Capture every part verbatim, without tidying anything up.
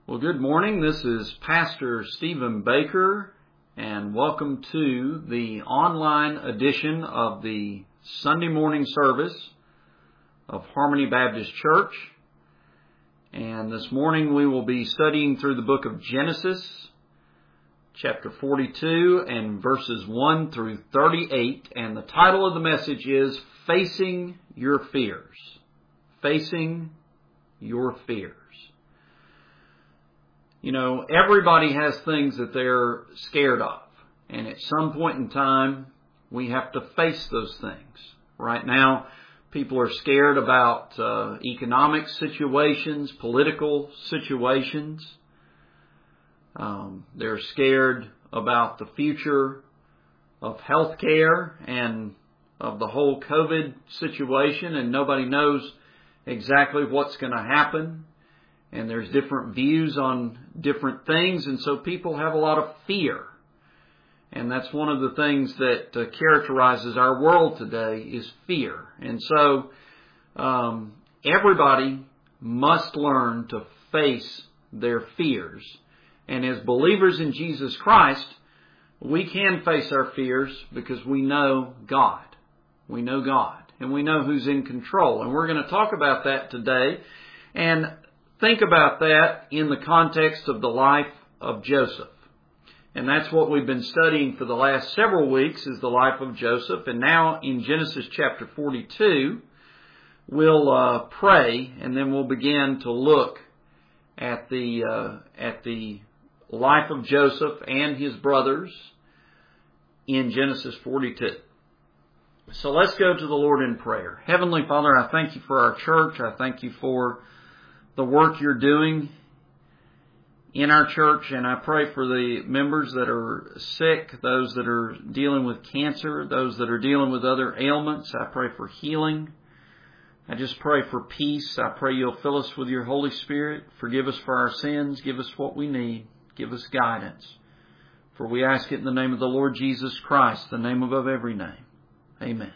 Well, good morning. This is Pastor Stephen Baker, and welcome to the online edition of the Sunday morning service of Harmony Baptist Church. And this morning we will be studying through the book of Genesis, chapter forty-two, and verses one through thirty-eight. And the title of the message is Facing Your Fears. Facing Your Fears. You know, everybody has things that they're scared of. And at some point in time, we have to face those things. Right now, people are scared about uh, economic situations, political situations. Um, they're scared about the future of health care and of the whole COVID situation, and nobody knows exactly what's going to happen. And there's different views on different things, and so people have a lot of fear. And that's one of the things that uh, characterizes our world today is fear. And so um, everybody must learn to face their fears. And as believers in Jesus Christ, we can face our fears because we know God. We know God, and we know who's in control. And we're going to talk about that today. And think about that in the context of the life of Joseph. And that's what we've been studying for the last several weeks, is the life of Joseph. And now in Genesis chapter forty-two, we'll uh, pray, and then we'll begin to look at the uh, at the life of Joseph and his brothers in Genesis forty-two. So let's go to the Lord in prayer. Heavenly Father, I thank you for our church. I thank you for the work you're doing in our church, and I pray for the members that are sick, those that are dealing with cancer, those that are dealing with other ailments. I pray for healing. I just pray for peace. I pray you'll fill us with your Holy Spirit. Forgive us for our sins. Give us what we need. Give us guidance. For we ask it in the name of the Lord Jesus Christ, the name above every name. Amen.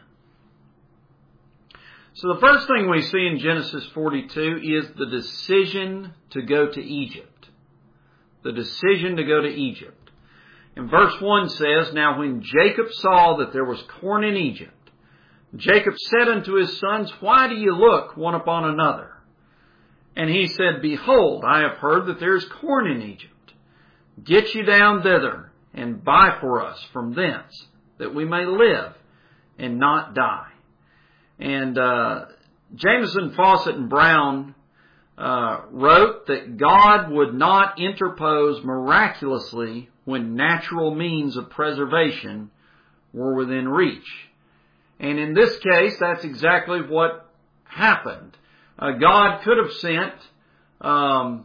So the first thing we see in Genesis forty-two is the decision to go to Egypt. The decision to go to Egypt. And verse one says, Now when Jacob saw that there was corn in Egypt, Jacob said unto his sons, Why do you look one upon another? And he said, Behold, I have heard that there is corn in Egypt. Get you down thither, and buy for us from thence, that we may live and not die. And uh, Jameson, Fawcett, and Brown uh, wrote that God would not interpose miraculously when natural means of preservation were within reach. And in this case, that's exactly what happened. Uh, God could have sent um,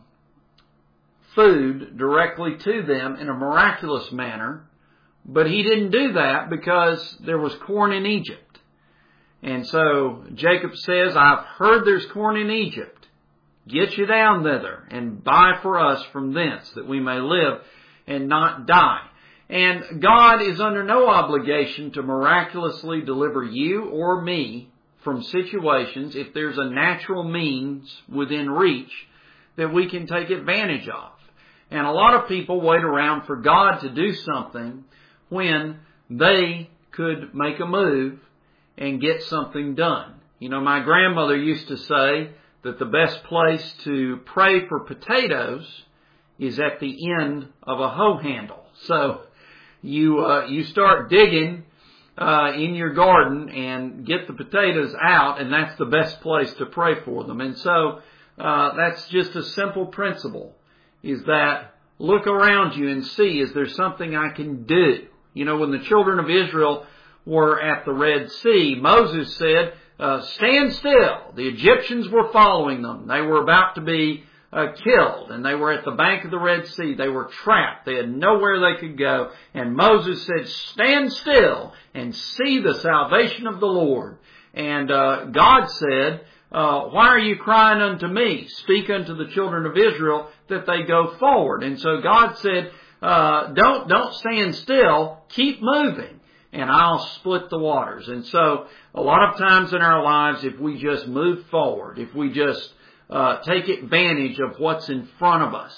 food directly to them in a miraculous manner, but he didn't do that because there was corn in Egypt. And so Jacob says, I've heard there's corn in Egypt. Get you down thither and buy for us from thence, that we may live and not die. And God is under no obligation to miraculously deliver you or me from situations if there's a natural means within reach that we can take advantage of. And a lot of people wait around for God to do something when they could make a move and get something done. You know, my grandmother used to say that the best place to pray for potatoes is at the end of a hoe handle. So you uh, you start digging uh, in your garden and get the potatoes out, and that's the best place to pray for them. And so uh, that's just a simple principle, is that look around you and see, is there something I can do? You know, when the children of Israel were at the Red Sea, Moses said, uh, stand still. The Egyptians were following them. They were about to be uh, killed, and they were at the bank of the Red Sea. They were trapped. They had nowhere they could go. And Moses said, stand still and see the salvation of the Lord. And uh, God said, uh, why are you crying unto me? Speak unto the children of Israel that they go forward. And so God said, uh, don't, don't stand still. Keep moving, and I'll split the waters. And so a lot of times in our lives, if we just move forward, if we just uh, take advantage of what's in front of us,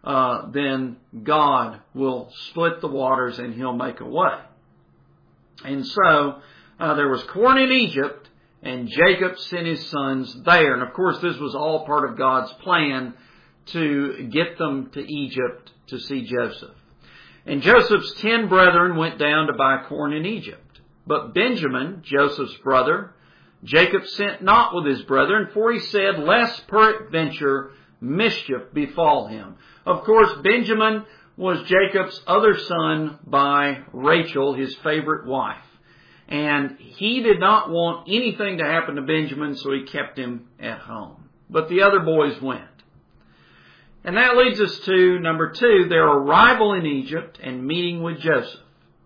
uh, then God will split the waters and He'll make a way. And so, uh, there was corn in Egypt, and Jacob sent his sons there. And of course, this was all part of God's plan to get them to Egypt to see Joseph. And Joseph's ten brethren went down to buy corn in Egypt. But Benjamin, Joseph's brother, Jacob sent not with his brethren, for he said, lest peradventure mischief befall him. Of course, Benjamin was Jacob's other son by Rachel, his favorite wife. And he did not want anything to happen to Benjamin, so he kept him at home. But the other boys went. And that leads us to, number two, their arrival in Egypt and meeting with Joseph.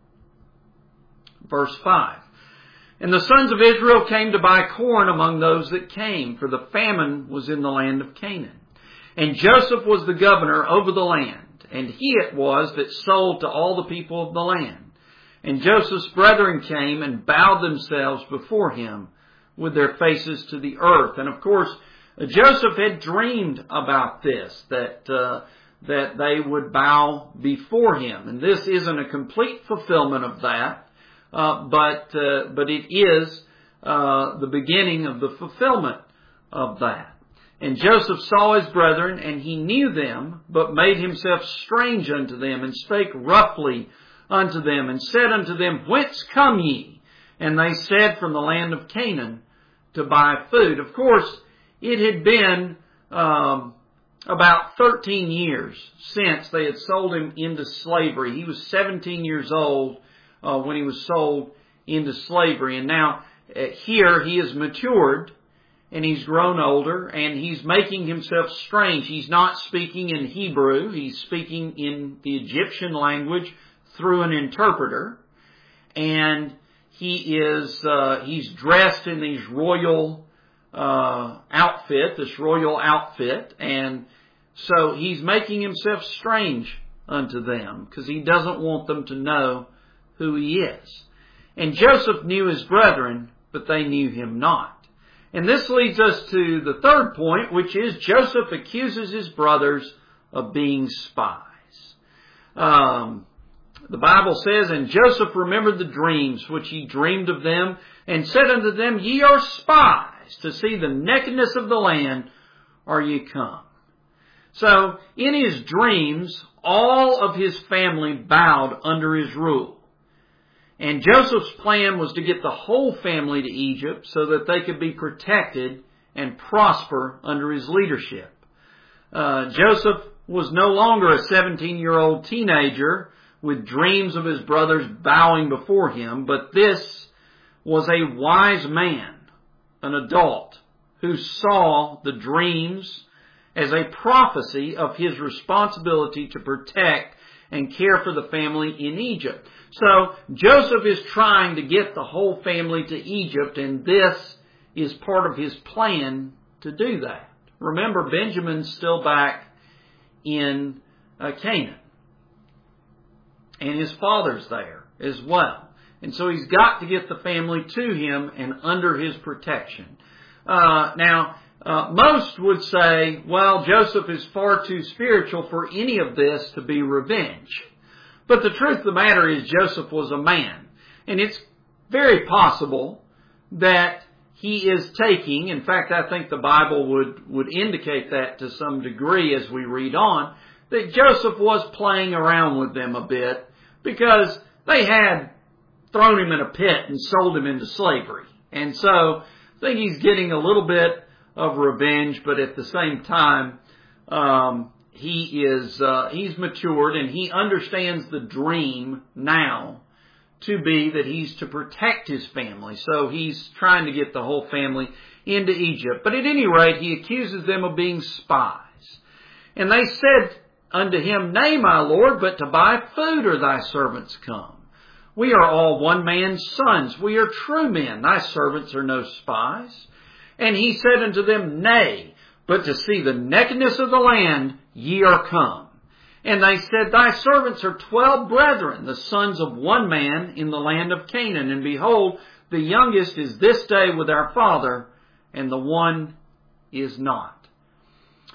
Verse five. And the sons of Israel came to buy corn among those that came, for the famine was in the land of Canaan. And Joseph was the governor over the land, and he it was that sold to all the people of the land. And Joseph's brethren came and bowed themselves before him with their faces to the earth. And of course, Joseph had dreamed about this, that uh, that they would bow before him. And this isn't a complete fulfillment of that, uh, but uh, but it is uh, the beginning of the fulfillment of that. And Joseph saw his brethren, and he knew them, but made himself strange unto them, and spake roughly unto them, and said unto them, Whence come ye? And they said, From the land of Canaan, to buy food. Of course, it had been um, about thirteen years since they had sold him into slavery. He was seventeen years old uh, when he was sold into slavery. And now uh, here he is matured and he's grown older and he's making himself strange. He's not speaking in Hebrew. He's speaking in the Egyptian language through an interpreter. And he is uh, he's dressed in these royal Uh, outfit, this royal outfit, and so he's making himself strange unto them because he doesn't want them to know who he is. And Joseph knew his brethren, but they knew him not. And this leads us to the third point, which is Joseph accuses his brothers of being spies. Um, the Bible says, And Joseph remembered the dreams which he dreamed of them, and said unto them, Ye are spies. To see the nakedness of the land are ye come. So, in his dreams, all of his family bowed under his rule. And Joseph's plan was to get the whole family to Egypt so that they could be protected and prosper under his leadership. Uh, Joseph was no longer a seventeen-year-old teenager with dreams of his brothers bowing before him, but this was a wise man, an adult, who saw the dreams as a prophecy of his responsibility to protect and care for the family in Egypt. So Joseph is trying to get the whole family to Egypt, and this is part of his plan to do that. Remember, Benjamin's still back in uh, Canaan, and his father's there as well. And so he's got to get the family to him and under his protection. Uh, now, uh, most would say, well, Joseph is far too spiritual for any of this to be revenge. But the truth of the matter is Joseph was a man. And it's very possible that he is taking, in fact, I think the Bible would, would indicate that to some degree as we read on, that Joseph was playing around with them a bit because they had thrown him in a pit and sold him into slavery. And so I think he's getting a little bit of revenge, but at the same time, um, he is uh, he's matured and he understands the dream now to be that he's to protect his family. So he's trying to get the whole family into Egypt. But at any rate, he accuses them of being spies. And they said unto him, Nay, my Lord, but to buy food are thy servants come. We are all one man's sons. We are true men. Thy servants are no spies. And he said unto them, Nay, but to see the nakedness of the land ye are come. And they said, Thy servants are twelve brethren, the sons of one man in the land of Canaan. And behold, the youngest is this day with our father, and the one is not.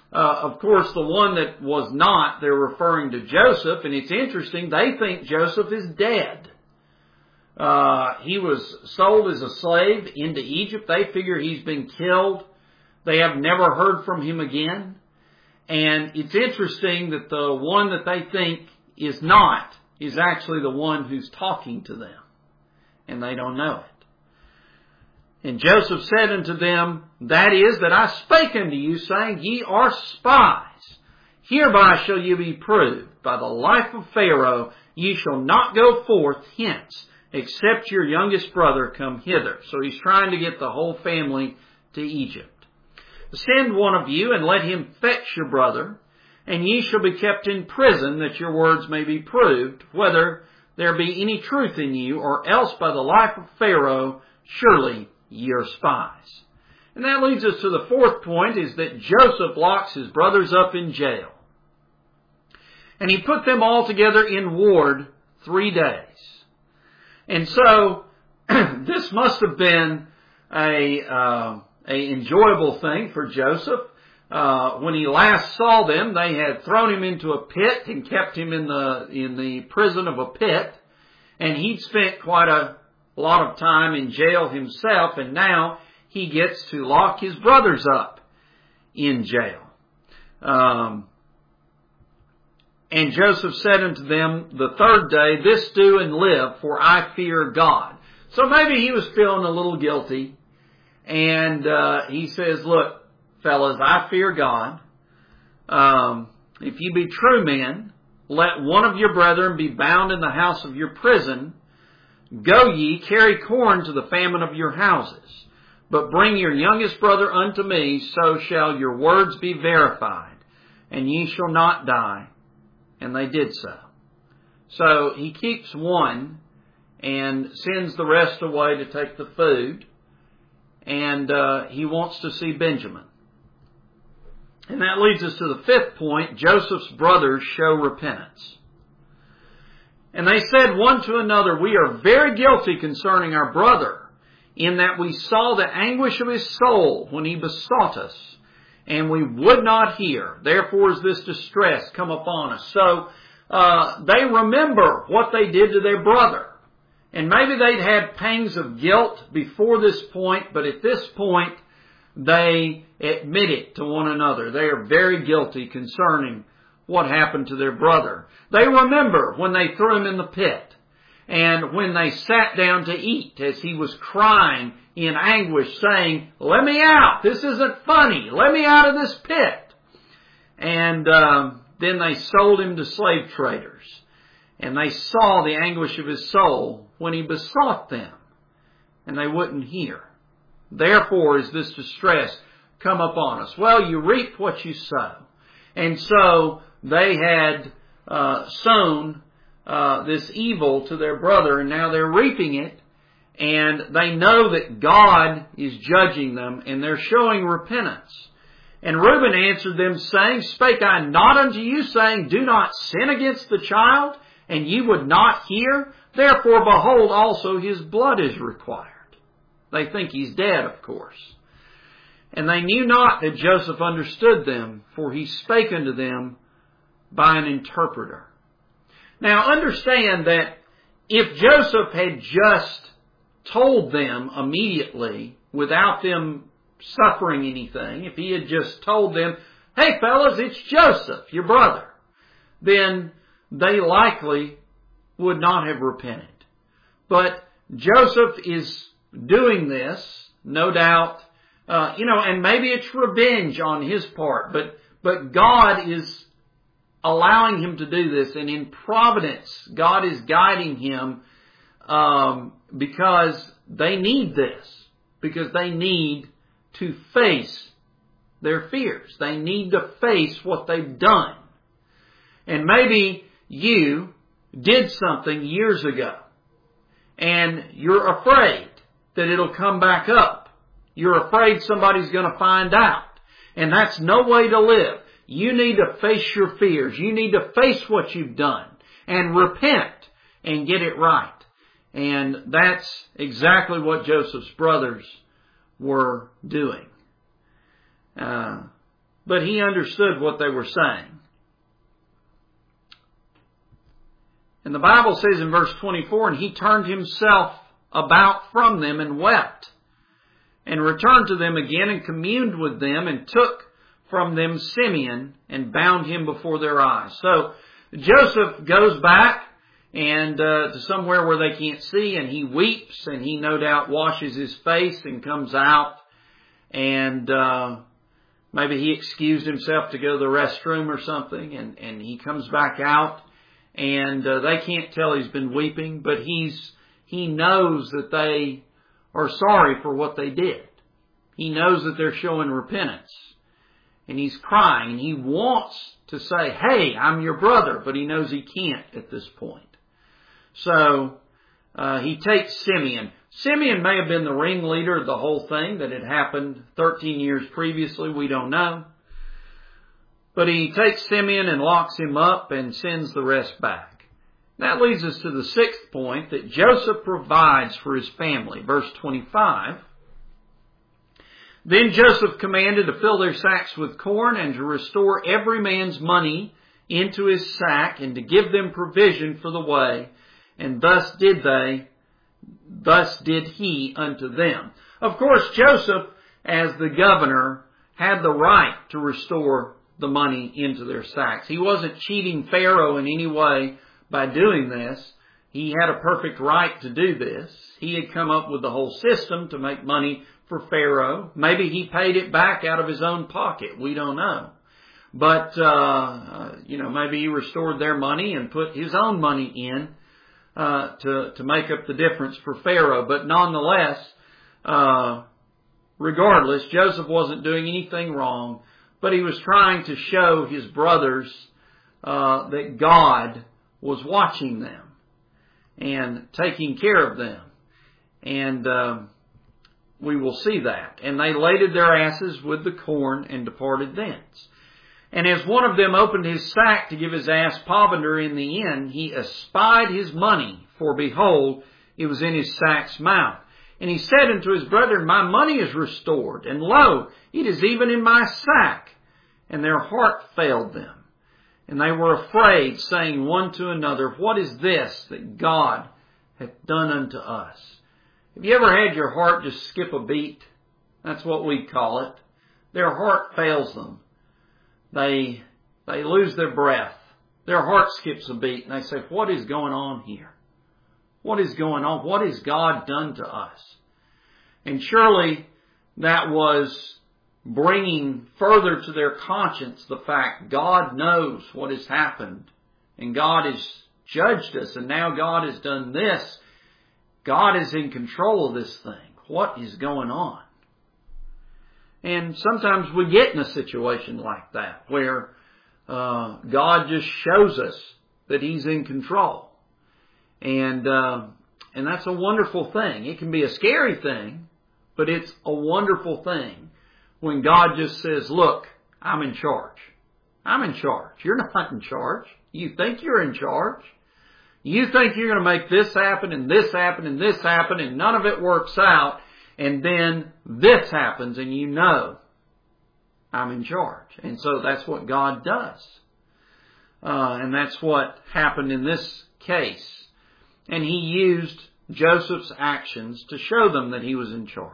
Uh, of course, the one that was not, they're referring to Joseph, and it's interesting, they think Joseph is dead. Uh, he was sold as a slave into Egypt. They figure he's been killed. They have never heard from him again. And it's interesting that the one that they think is not is actually the one who's talking to them. And they don't know it. And Joseph said unto them, that is, that I spake unto you, saying, ye are spies. Hereby shall you be proved. By the life of Pharaoh, ye shall not go forth hence, except your youngest brother come hither. So he's trying to get the whole family to Egypt. Send one of you, and let him fetch your brother, and ye shall be kept in prison, that your words may be proved, whether there be any truth in you, or else by the life of Pharaoh, surely ye are spies. And that leads us to the fourth point, is that Joseph locks his brothers up in jail. And he put them all together in ward three days. And so, this must have been a, uh, a enjoyable thing for Joseph. Uh, when he last saw them, they had thrown him into a pit and kept him in the, in the prison of a pit. And he'd spent quite a lot of time in jail himself, and now he gets to lock his brothers up in jail. Um, And Joseph said unto them the third day, this do and live, for I fear God. So maybe he was feeling a little guilty. And uh, he says, look, fellas, I fear God. Um, if ye be true men, let one of your brethren be bound in the house of your prison. Go ye, carry corn to the famine of your houses. But bring your youngest brother unto me, so shall your words be verified, and ye shall not die. And they did so. So he keeps one and sends the rest away to take the food. And uh, he wants to see Benjamin. And that leads us to the fifth point. Joseph's brothers show repentance. And they said one to another, we are very guilty concerning our brother, in that we saw the anguish of his soul when he besought us, and we would not hear. Therefore is this distress come upon us. So uh, they remember what they did to their brother. And maybe they'd had pangs of guilt before this point, but at this point they admit it to one another. They are very guilty concerning what happened to their brother. They remember when they threw him in the pit, and when they sat down to eat as he was crying in anguish, saying, let me out, this isn't funny, let me out of this pit. And um, then they sold him to slave traders. And they saw the anguish of his soul when he besought them, and they wouldn't hear. Therefore is this distress come upon us. Well, you reap what you sow. And so they had uh, sown uh, this evil to their brother, and now they're reaping it. And they know that God is judging them, and they're showing repentance. And Reuben answered them, saying, spake I not unto you, saying, do not sin against the child? And ye would not hear? Therefore, behold, also his blood is required. They think he's dead, of course. And they knew not that Joseph understood them, for he spake unto them by an interpreter. Now, understand that if Joseph had just told them immediately, without them suffering anything, if he had just told them, hey fellas, it's Joseph, your brother, then they likely would not have repented. But Joseph is doing this, no doubt, uh, you know, and maybe it's revenge on his part, but, but God is allowing him to do this, and in providence, God is guiding him, um, because they need this, because they need to face their fears. They need to face what they've done. And maybe you did something years ago, and you're afraid that it'll come back up. You're afraid somebody's going to find out. And that's no way to live. You need to face your fears. You need to face what you've done and repent and get it right. And that's exactly what Joseph's brothers were doing. Uh, but he understood what they were saying. And the Bible says in verse twenty-four, and he turned himself about from them and wept, and returned to them again and communed with them, and took from them Simeon and bound him before their eyes. So Joseph goes back and uh, to somewhere where they can't see, and he weeps, and he no doubt washes his face and comes out, and uh, maybe he excused himself to go to the restroom or something, and, and he comes back out, and uh, they can't tell he's been weeping, but he's he knows that they are sorry for what they did. He knows that they're showing repentance. And he's crying, and he wants to say, hey, I'm your brother, but he knows he can't at this point. So uh, he takes Simeon. Simeon may have been the ringleader of the whole thing that had happened thirteen years previously. We don't know. But he takes Simeon and locks him up and sends the rest back. That leads us to the sixth point, that Joseph provides for his family. Verse twenty-five. Then Joseph commanded to fill their sacks with corn, and to restore every man's money into his sack, and to give them provision for the way. And thus did they, thus did he unto them. Of course, Joseph, as the governor, had the right to restore the money into their sacks. He wasn't cheating Pharaoh in any way by doing this. He had a perfect right to do this. He had come up with the whole system to make money for Pharaoh. Maybe he paid it back out of his own pocket. We don't know. But, uh, you know, maybe he restored their money and put his own money in uh, to, to make up the difference for Pharaoh. But nonetheless, uh, regardless, Joseph wasn't doing anything wrong, but he was trying to show his brothers uh, that God was watching them and taking care of them. And uh, we will see that. And they laded their asses with the corn and departed thence. And as one of them opened his sack to give his ass provender in the end, he espied his money, for behold, it was in his sack's mouth. And he said unto his brethren, my money is restored, and lo, it is even in my sack. And their heart failed them. And they were afraid, saying one to another, what is this that God hath done unto us? Have you ever had your heart just skip a beat? That's what we call it. Their heart fails them. They, they lose their breath. Their heart skips a beat, and they say, what is going on here? What is going on? What has God done to us? And surely that was bringing further to their conscience the fact God knows what has happened, and God has judged us, and now God has done this. God is in control of this thing. What is going on? And sometimes we get in a situation like that where uh, God just shows us that He's in control. And uh, and that's a wonderful thing. It can be a scary thing, but it's a wonderful thing when God just says, look, I'm in charge. I'm in charge. You're not in charge. You think you're in charge. You think you're going to make this happen and this happen and this happen, and none of it works out. And then this happens, and you know I'm in charge. And so that's what God does. Uh, and that's what happened in this case. And He used Joseph's actions to show them that He was in charge.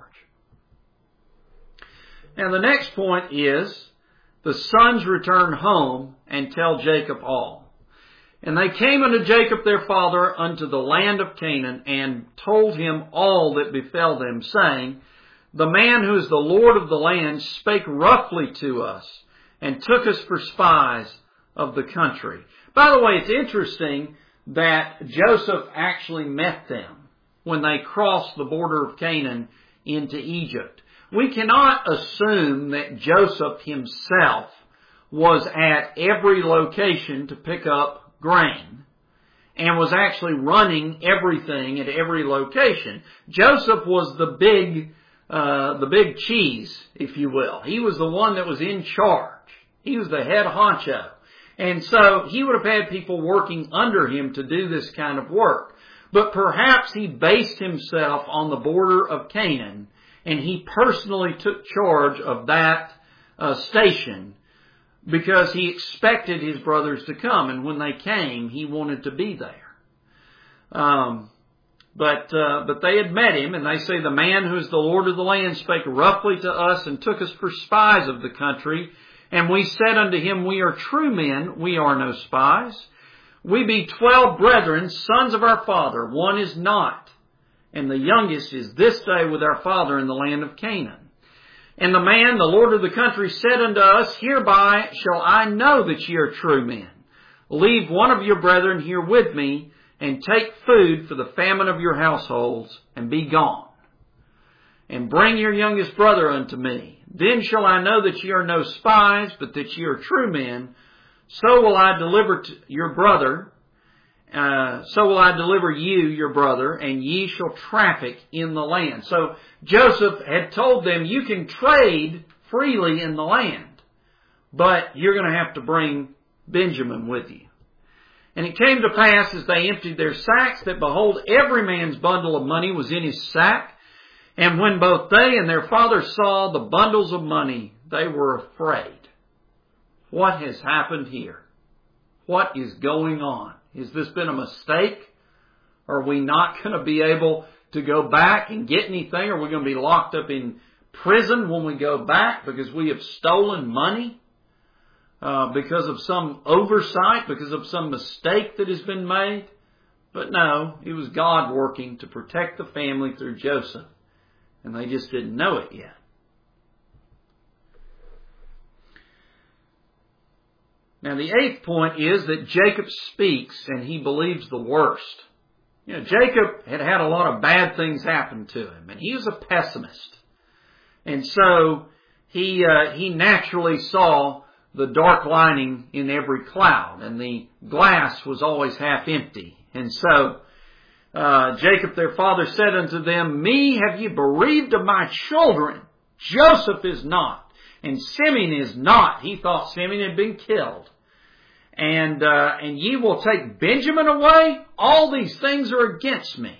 Now the next point is, the sons return home and tell Jacob all. And they came unto Jacob their father unto the land of Canaan, and told him all that befell them, saying, the man who is the Lord of the land spake roughly to us, and took us for spies of the country. By the way, it's interesting that Joseph actually met them when they crossed the border of Canaan into Egypt. We cannot assume that Joseph himself was at every location to pick up grain and was actually running everything at every location. Joseph was the big, uh, the big cheese, if you will. He was the one that was in charge. He was the head honcho. And so he would have had people working under him to do this kind of work. But perhaps he based himself on the border of Canaan, and he personally took charge of that uh, station because he expected his brothers to come, and when they came, he wanted to be there. Um, but uh, but they had met him, and they say, the man who is the Lord of the land spake roughly to us, and took us for spies of the country. And we said unto him, we are true men, we are no spies. We be twelve brethren, sons of our father, one is not, and the youngest is this day with our father in the land of Canaan. And the man, the Lord of the country, said unto us, hereby shall I know that ye are true men. Leave one of your brethren here with me, and take food for the famine of your households, and be gone. And bring your youngest brother unto me. Then shall I know that ye are no spies, but that ye are true men. So will I deliver to your brother, uh, so will I deliver you, your brother, and ye shall traffic in the land. So Joseph had told them, you can trade freely in the land, but you're going to have to bring Benjamin with you. And it came to pass, as they emptied their sacks, that behold, every man's bundle of money was in his sack. And when both they and their father saw the bundles of money, they were afraid. What has happened here? What is going on? Has this been a mistake? Are we not going to be able to go back and get anything? Are we going to be locked up in prison when we go back because we have stolen money? Uh, because of some oversight, because of some mistake that has been made? But no, it was God working to protect the family through Joseph. And they just didn't know it yet. Now the eighth point is that Jacob speaks and he believes the worst. You know, Jacob had had a lot of bad things happen to him, and he was a pessimist. And so he uh, he naturally saw the dark lining in every cloud, and the glass was always half empty. And so uh, Jacob their father said unto them, me have ye bereaved of my children. Joseph is not, and Simeon is not. He thought Simeon had been killed. And uh, and ye will take Benjamin away? All these things are against me.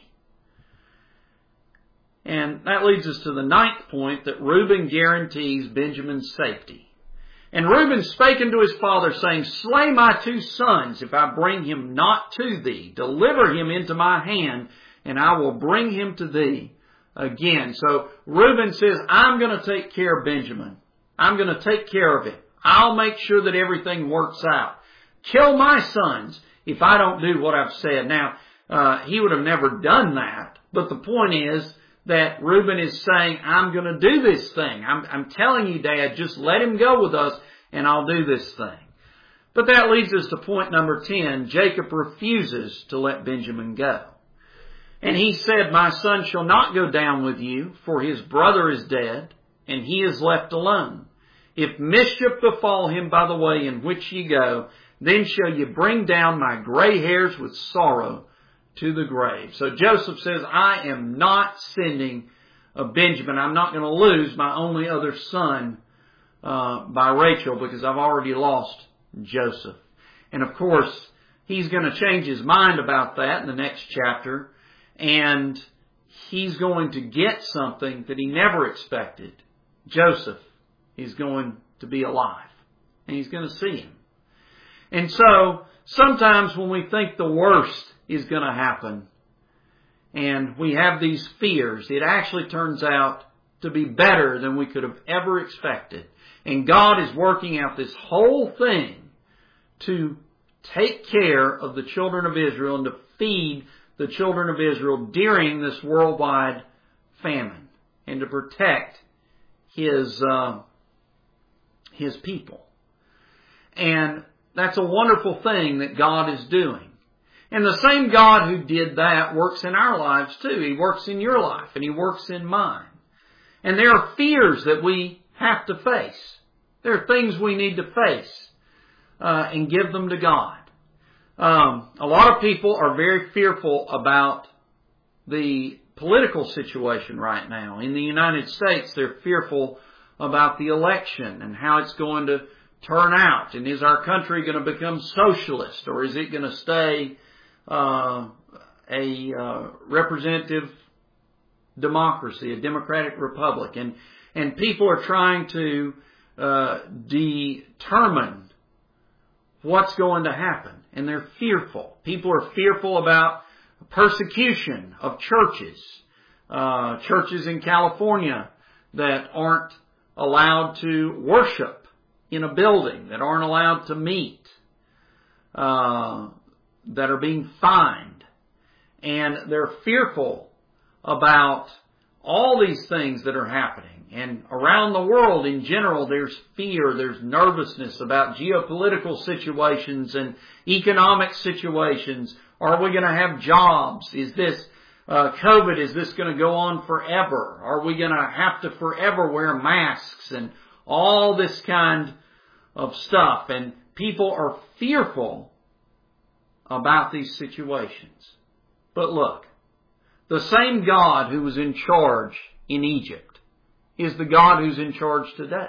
And that leads us to the ninth point, that Reuben guarantees Benjamin's safety. And Reuben spake unto his father, saying, slay my two sons, if I bring him not to thee. Deliver him into my hand, and I will bring him to thee again. So Reuben says, I'm going to take care of Benjamin. I'm going to take care of him. I'll make sure that everything works out. Kill my sons if I don't do what I've said. Now, uh, he would have never done that. But the point is that Reuben is saying, I'm going to do this thing. I'm, I'm telling you, Dad, just let him go with us and I'll do this thing. But that leads us to point number ten. Jacob refuses to let Benjamin go. And he said, my son shall not go down with you, for his brother is dead, and he is left alone. If mischief befall him by the way in which ye go, then shall you bring down my gray hairs with sorrow to the grave. So Joseph says, I am not sending a Benjamin. I'm not going to lose my only other son uh, by Rachel, because I've already lost Joseph. And of course, he's going to change his mind about that in the next chapter. And he's going to get something that he never expected. Joseph is going to be alive. And he's going to see him. And so, sometimes when we think the worst is going to happen, and we have these fears, it actually turns out to be better than we could have ever expected. And God is working out this whole thing to take care of the children of Israel and to feed the children of Israel during this worldwide famine, and to protect His, uh, His people. And that's a wonderful thing that God is doing. And the same God who did that works in our lives too. He works in your life and He works in mine. And there are fears that we have to face. There are things we need to face uh, and give them to God. Um, a lot of people are very fearful about the political situation right now. In the United States, they're fearful about the election and how it's going to turn out. And is our country going to become socialist, or is it going to stay uh, a uh, representative democracy, a democratic republic? And and people are trying to uh, determine what's going to happen. And they're fearful. People are fearful about persecution of churches. Uh, churches in California that aren't allowed to worship in a building, that aren't allowed to meet, uh, that are being fined. And they're fearful about all these things that are happening. And around the world in general, there's fear, there's nervousness about geopolitical situations and economic situations. Are we going to have jobs? Is this uh, COVID, is this going to go on forever? Are we going to have to forever wear masks and all this kind of stuff? And people are fearful about these situations. But look, the same God who was in charge in Egypt is the God who's in charge today.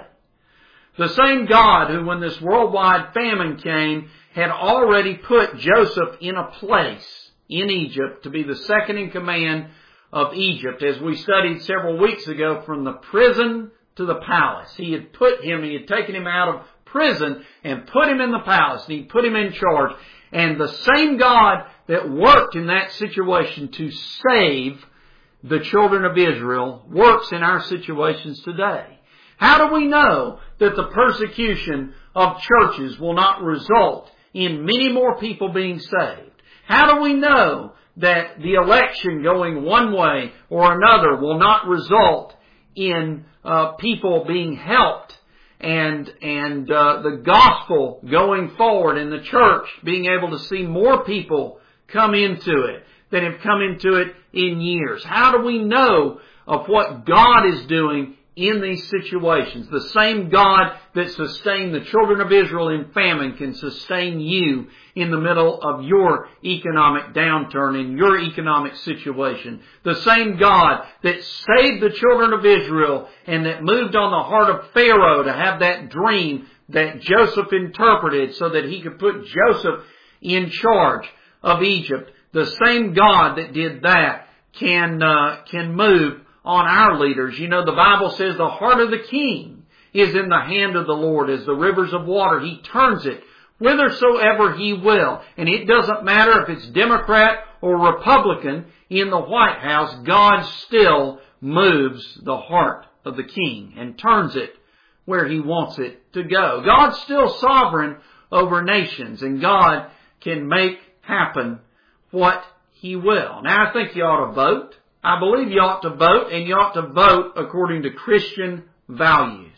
The same God who, when this worldwide famine came, had already put Joseph in a place in Egypt to be the second in command of Egypt, as we studied several weeks ago, from the prison to the palace. He had put him, he had taken him out of prison and put him in the palace, and he put him in charge. And the same God that worked in that situation to save the children of Israel works in our situations today. How do we know that the persecution of churches will not result in many more people being saved? How do we know that the election going one way or another will not result in uh, people being helped and and uh, the gospel going forward and the church being able to see more people come into it than have come into it in years? How do we know of what God is doing in these situations? The same God that sustained the children of Israel in famine can sustain you in the middle of your economic downturn, in your economic situation. The same God that saved the children of Israel and that moved on the heart of Pharaoh to have that dream that Joseph interpreted so that he could put Joseph in charge of Egypt. The same God that did that can uh, can move on our leaders. You know, the Bible says the heart of the king is in the hand of the Lord as the rivers of water. He turns it whithersoever he will. And it doesn't matter if it's Democrat or Republican in the White House, God still moves the heart of the king and turns it where he wants it to go. God's still sovereign over nations, and God can make happen what he will. Now, I think you ought to vote. I believe you ought to vote, and you ought to vote according to Christian values.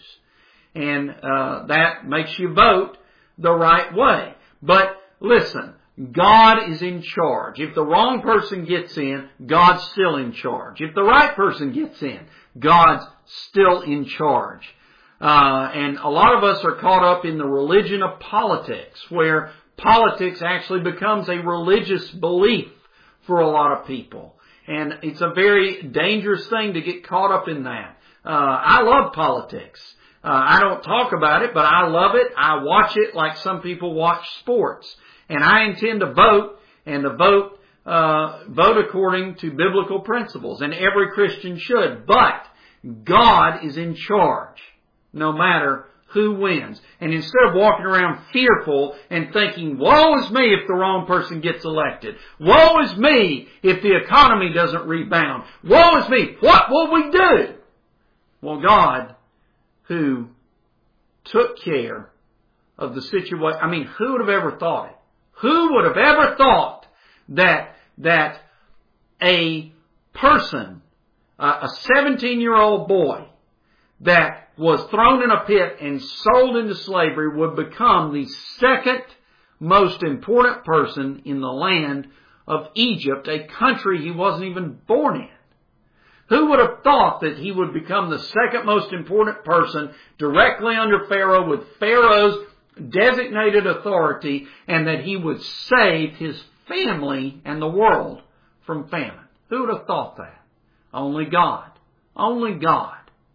And uh, that makes you vote the right way. But listen, God is in charge. If the wrong person gets in, God's still in charge. If the right person gets in, God's still in charge. Uh, and a lot of us are caught up in the religion of politics, where politics actually becomes a religious belief for a lot of people. And it's a very dangerous thing to get caught up in that. Uh, I love politics. Uh, I don't talk about it, but I love it. I watch it like some people watch sports. And I intend to vote and to vote, uh, vote according to biblical principles. And every Christian should. But God is in charge no matter who wins. And instead of walking around fearful and thinking, woe is me if the wrong person gets elected. Woe is me if the economy doesn't rebound. Woe is me. What will we do? Well, God, who took care of the situation. I mean, who would have ever thought it? Who would have ever thought that, that a person, a seventeen-year-old boy that was thrown in a pit and sold into slavery would become the second most important person in the land of Egypt, a country he wasn't even born in? Who would have thought that he would become the second most important person directly under Pharaoh with Pharaoh's designated authority, and that he would save his family and the world from famine? Who would have thought that? Only God. Only God.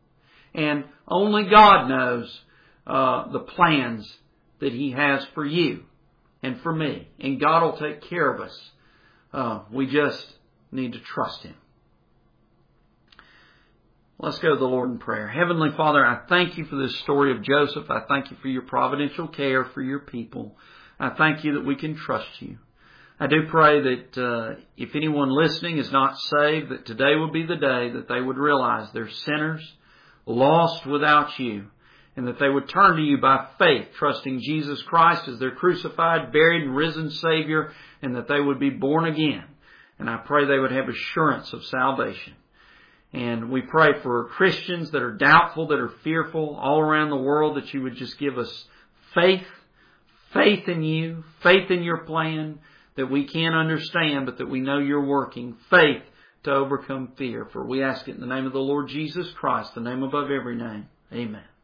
And only God knows uh, the plans that he has for you and for me. And God will take care of us. Uh, we just need to trust him. Let's go to the Lord in prayer. Heavenly Father, I thank you for this story of Joseph. I thank you for your providential care for your people. I thank you that we can trust you. I do pray that uh, if anyone listening is not saved, that today would be the day that they would realize they're sinners, lost without you, and that they would turn to you by faith, trusting Jesus Christ as their crucified, buried, and risen Savior, and that they would be born again. And I pray they would have assurance of salvation. And we pray for Christians that are doubtful, that are fearful all around the world, that you would just give us faith, faith in you, faith in your plan, that we can't understand, but that we know you're working, faith to overcome fear. For we ask it in the name of the Lord Jesus Christ, the name above every name. Amen.